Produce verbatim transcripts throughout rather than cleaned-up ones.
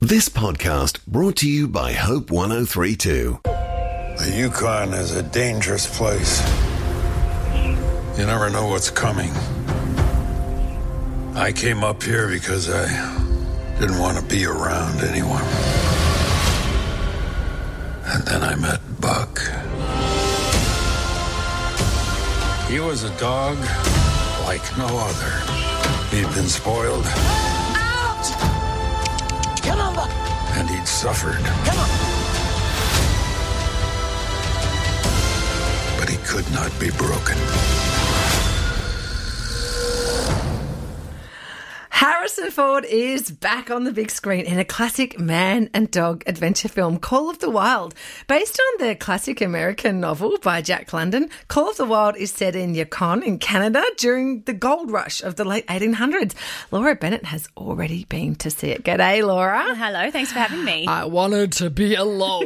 This podcast brought to you by Hope one oh three point two. The Yukon is a dangerous place. You never know what's coming. I came up here because I didn't want to be around anyone. And then I met Buck. He was a dog like no other. He'd been spoiled. Out! Come on, Buck. And he'd suffered. Come on. But he could not be broken. Harrison Ford is back on the big screen in a classic man and dog adventure film, Call of the Wild. Based on the classic American novel by Jack London, Call of the Wild is set in Yukon in Canada during the gold rush of the late eighteen hundreds. Laura Bennett has already been to see it. G'day, Laura. Hello, thanks for having me. I wanted to be alone.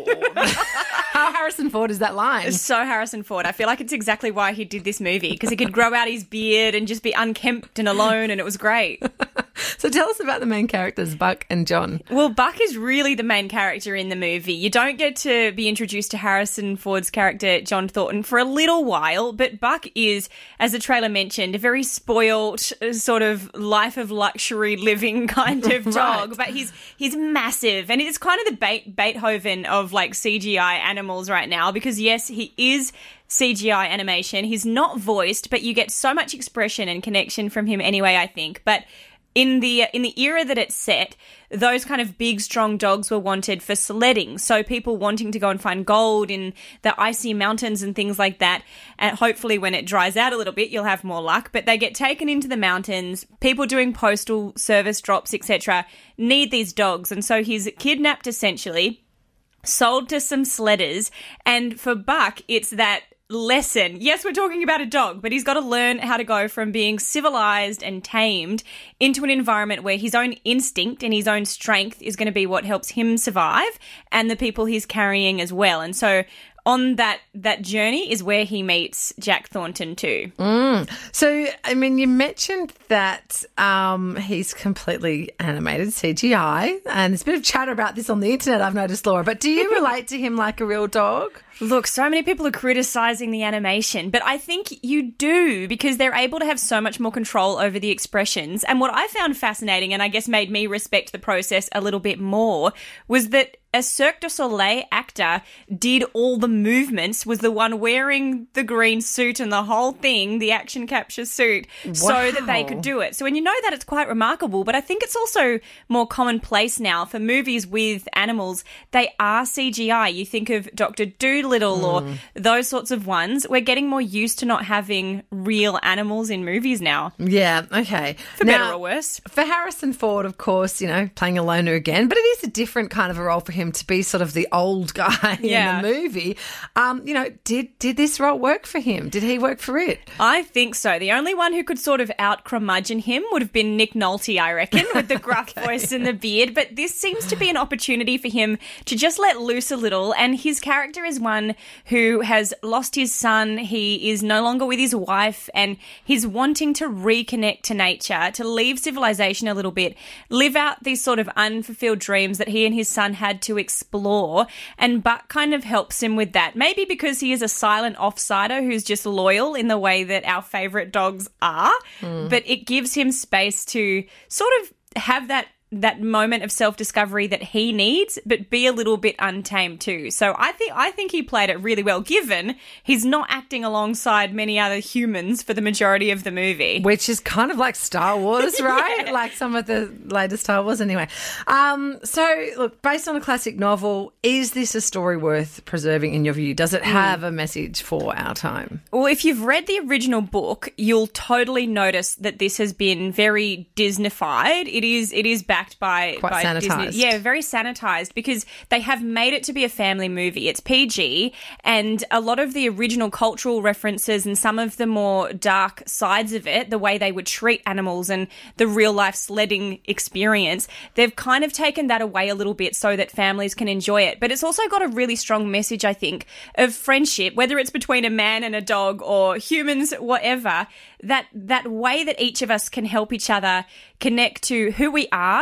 How Harrison Ford is that line? So Harrison Ford. I feel like it's exactly why he did this movie, because he could grow out his beard and just be unkempt and alone, and it was great. So tell us about the main characters, Buck and John. Well, Buck is really the main character in the movie. You don't get to be introduced to Harrison Ford's character, John Thornton, for a little while, but Buck is, as the trailer mentioned, a very spoilt, sort of life of luxury living kind of dog. Right. But he's he's massive, and it's kind of the Be- Beethoven of like C G I animals right now, because yes, he is C G I animation. He's not voiced, but you get so much expression and connection from him anyway, I think. But In the in the era that it's set, those kind of big, strong dogs were wanted for sledding. So people wanting to go and find gold in the icy mountains and things like that. And hopefully when it dries out a little bit, you'll have more luck. But they get taken into the mountains. People doing postal service drops, et cetera, need these dogs. And so he's kidnapped essentially, sold to some sledders. And for Buck, it's that lesson. Yes, we're talking about a dog, but he's got to learn how to go from being civilized and tamed into an environment where his own instinct and his own strength is going to be what helps him survive, and the people he's carrying as well. And so on that that journey is where he meets Jack Thornton too. Mm. So, I mean, you mentioned that um, he's completely animated, C G I, and there's a bit of chatter about this on the internet, I've noticed, Laura, but do you relate to him like a real dog? Look, so many people are criticising the animation, but I think you do, because they're able to have so much more control over the expressions. And what I found fascinating, and I guess made me respect the process a little bit more, was that a Cirque du Soleil actor did all the movements, was the one wearing the green suit and the whole thing, the action capture suit, wow. so that they could do it. So when you know that, it's quite remarkable. But I think it's also more commonplace now for movies with animals. They are C G I. You think of Doctor Dolittle mm. or those sorts of ones. We're getting more used to not having real animals in movies now. Yeah, okay. For now, better or worse. For Harrison Ford, of course, you know, playing a loner again, but it is a different kind of a role for him to be sort of the old guy yeah. in the movie. Um, you know, did did this role work for him? Did he work for it? I think so. The only one who could sort of out-curmudgeon him would have been Nick Nolte, I reckon, with the gruff okay. voice and the beard. But this seems to be an opportunity for him to just let loose a little. And his character is one who has lost his son. He is no longer with his wife, and he's wanting to reconnect to nature, to leave civilization a little bit, live out these sort of unfulfilled dreams that he and his son had to explore. And Buck kind of helps him with that. Maybe because he is a silent offsider who's just loyal in the way that our favourite dogs are. Mm. But it gives him space to sort of have that that moment of self-discovery that he needs, but be a little bit untamed too. So I think I think he played it really well, given he's not acting alongside many other humans for the majority of the movie. Which is kind of like Star Wars, right? yeah. Like some of the latest Star Wars anyway. Um, so, look, based on a classic novel, is this a story worth preserving in your view? Does it have mm. a message for our time? Well, if you've read the original book, you'll totally notice that this has been very Disneyfied. It is, it is back by, Quite by sanitized. Disney. Yeah, very sanitized, because they have made it to be a family movie. It's P G, and a lot of the original cultural references and some of the more dark sides of it, the way they would treat animals and the real life sledding experience, they've kind of taken that away a little bit so that families can enjoy it. But it's also got a really strong message, I think, of friendship, whether it's between a man and a dog or humans, whatever, that that way that each of us can help each other connect to who we are,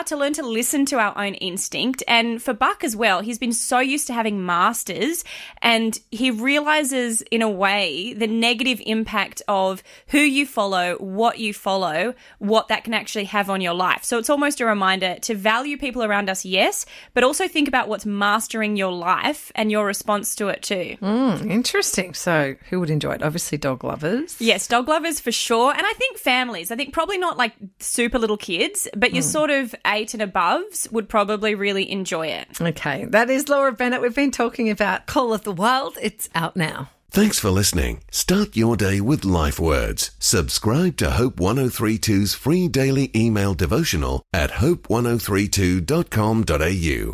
are to learn to listen to our own instinct. And for Buck as well, he's been so used to having masters, and he realizes in a way the negative impact of who you follow, what you follow, what that can actually have on your life. So it's almost a reminder to value people around us, yes, but also think about what's mastering your life and your response to it too. Mm, interesting. So who would enjoy it? Obviously dog lovers. Yes, dog lovers for sure. And I think families. I think probably not like super little kids, but your mm. sort of eight and aboves would probably really enjoy it. Okay, that is Laura Bennett. We've been talking about Call of the Wild. It's out now. Thanks for listening. Start your day with Life Words. Subscribe to Hope one oh three two's free daily email devotional at hope ten thirty-two dot com dot a u.